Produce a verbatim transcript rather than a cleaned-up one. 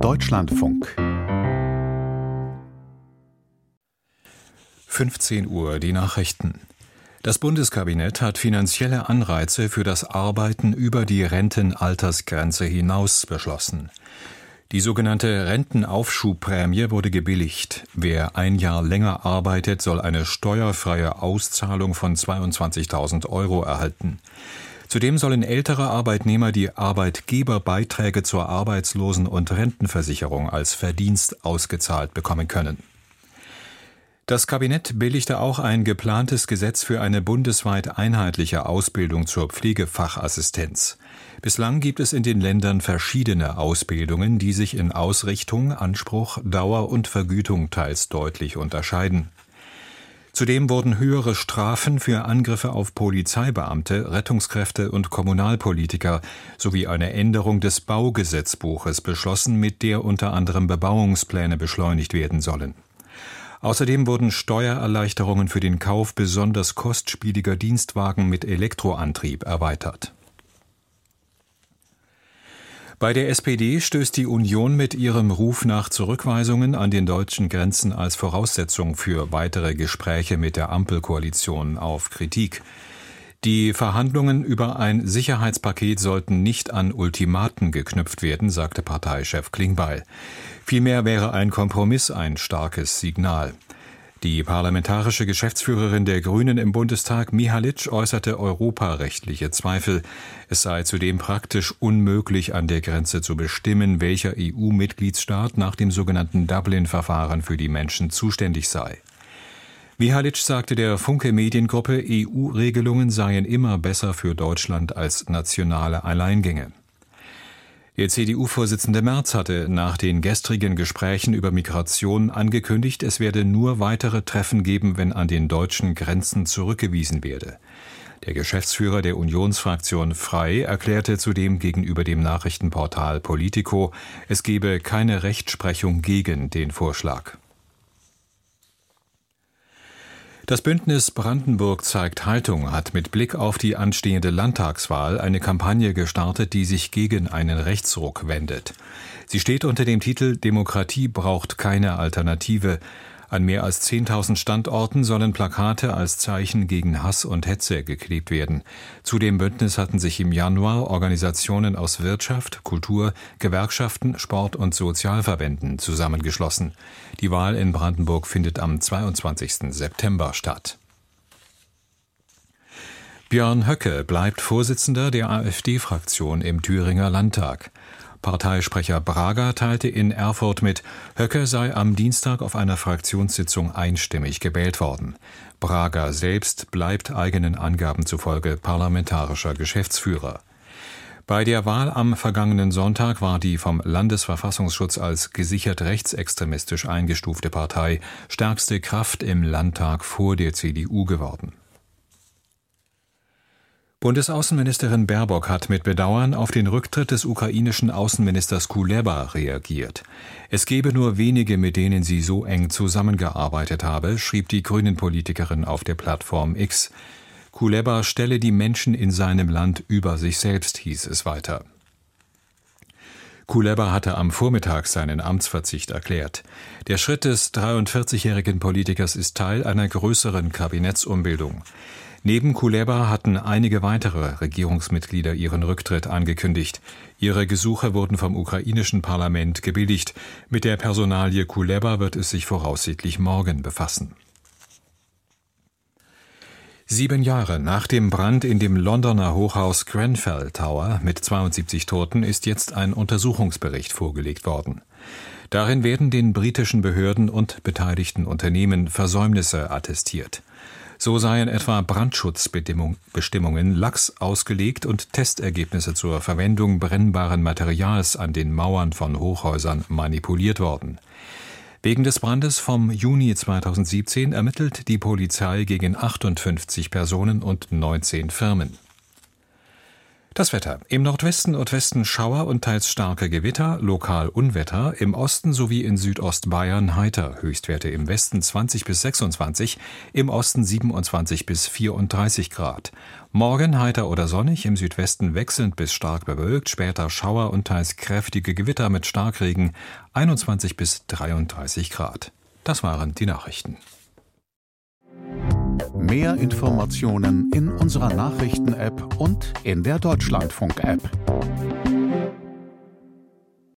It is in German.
Deutschlandfunk. fünfzehn Uhr, die Nachrichten. Das Bundeskabinett hat finanzielle Anreize für das Arbeiten über die Rentenaltersgrenze hinaus beschlossen. Die sogenannte Rentenaufschubprämie wurde gebilligt. Wer ein Jahr länger arbeitet, soll eine steuerfreie Auszahlung von zweiundzwanzigtausend Euro erhalten. Zudem sollen ältere Arbeitnehmer die Arbeitgeberbeiträge zur Arbeitslosen- und Rentenversicherung als Verdienst ausgezahlt bekommen können. Das Kabinett billigte auch ein geplantes Gesetz für eine bundesweit einheitliche Ausbildung zur Pflegefachassistenz. Bislang gibt es in den Ländern verschiedene Ausbildungen, die sich in Ausrichtung, Anspruch, Dauer und Vergütung teils deutlich unterscheiden. Zudem wurden höhere Strafen für Angriffe auf Polizeibeamte, Rettungskräfte und Kommunalpolitiker sowie eine Änderung des Baugesetzbuches beschlossen, mit der unter anderem Bebauungspläne beschleunigt werden sollen. Außerdem wurden Steuererleichterungen für den Kauf besonders kostspieliger Dienstwagen mit Elektroantrieb erweitert. Bei der S P D stößt die Union mit ihrem Ruf nach Zurückweisungen an den deutschen Grenzen als Voraussetzung für weitere Gespräche mit der Ampelkoalition auf Kritik. Die Verhandlungen über ein Sicherheitspaket sollten nicht an Ultimaten geknüpft werden, sagte Parteichef Klingbeil. Vielmehr wäre ein Kompromiss ein starkes Signal. Die parlamentarische Geschäftsführerin der Grünen im Bundestag, Mihalic, äußerte europarechtliche Zweifel. Es sei zudem praktisch unmöglich, an der Grenze zu bestimmen, welcher E U-Mitgliedsstaat nach dem sogenannten Dublin-Verfahren für die Menschen zuständig sei. Mihalic sagte der Funke-Mediengruppe, E U-Regelungen seien immer besser für Deutschland als nationale Alleingänge. Der C D U-Vorsitzende Merz hatte nach den gestrigen Gesprächen über Migration angekündigt, es werde nur weitere Treffen geben, wenn an den deutschen Grenzen zurückgewiesen werde. Der Geschäftsführer der Unionsfraktion Frei erklärte zudem gegenüber dem Nachrichtenportal Politico, es gebe keine Rechtsprechung gegen den Vorschlag. Das Bündnis Brandenburg zeigt Haltung hat mit Blick auf die anstehende Landtagswahl eine Kampagne gestartet, die sich gegen einen Rechtsruck wendet. Sie steht unter dem Titel »Demokratie braucht keine Alternative«. An mehr als zehntausend Standorten sollen Plakate als Zeichen gegen Hass und Hetze geklebt werden. Zu dem Bündnis hatten sich im Januar Organisationen aus Wirtschaft, Kultur, Gewerkschaften, Sport- und Sozialverbänden zusammengeschlossen. Die Wahl in Brandenburg findet am zweiundzwanzigsten September statt. Björn Höcke bleibt Vorsitzender der AfD-Fraktion im Thüringer Landtag. Parteisprecher Braga teilte in Erfurt mit, Höcke sei am Dienstag auf einer Fraktionssitzung einstimmig gewählt worden. Braga selbst bleibt eigenen Angaben zufolge parlamentarischer Geschäftsführer. Bei der Wahl am vergangenen Sonntag war die vom Landesverfassungsschutz als gesichert rechtsextremistisch eingestufte Partei stärkste Kraft im Landtag vor der C D U geworden. Bundesaußenministerin Baerbock hat mit Bedauern auf den Rücktritt des ukrainischen Außenministers Kuleba reagiert. Es gebe nur wenige, mit denen sie so eng zusammengearbeitet habe, schrieb die Grünen-Politikerin auf der Plattform X. Kuleba stelle die Menschen in seinem Land über sich selbst, hieß es weiter. Kuleba hatte am Vormittag seinen Amtsverzicht erklärt. Der Schritt des dreiundvierzigjährigen Politikers ist Teil einer größeren Kabinettsumbildung. Neben Kuleba hatten einige weitere Regierungsmitglieder ihren Rücktritt angekündigt. Ihre Gesuche wurden vom ukrainischen Parlament gebilligt. Mit der Personalie Kuleba wird es sich voraussichtlich morgen befassen. Sieben Jahre nach dem Brand in dem Londoner Hochhaus Grenfell Tower mit zweiundsiebzig Toten ist jetzt ein Untersuchungsbericht vorgelegt worden. Darin werden den britischen Behörden und beteiligten Unternehmen Versäumnisse attestiert. So seien etwa Brandschutzbestimmungen lax ausgelegt und Testergebnisse zur Verwendung brennbaren Materials an den Mauern von Hochhäusern manipuliert worden. Wegen des Brandes vom Juni zweitausendsiebzehn ermittelt die Polizei gegen achtundfünfzig Personen und neunzehn Firmen. Das Wetter. Im Nordwesten und Westen Schauer und teils starke Gewitter, lokal Unwetter, im Osten sowie in Südostbayern heiter, Höchstwerte im Westen zwanzig bis sechsundzwanzig, im Osten siebenundzwanzig bis vierunddreißig Grad. Morgen heiter oder sonnig, im Südwesten wechselnd bis stark bewölkt, später Schauer und teils kräftige Gewitter mit Starkregen, einundzwanzig bis dreiunddreißig Grad. Das waren die Nachrichten. Mehr Informationen in unserer Nachrichten-App und in der Deutschlandfunk-App.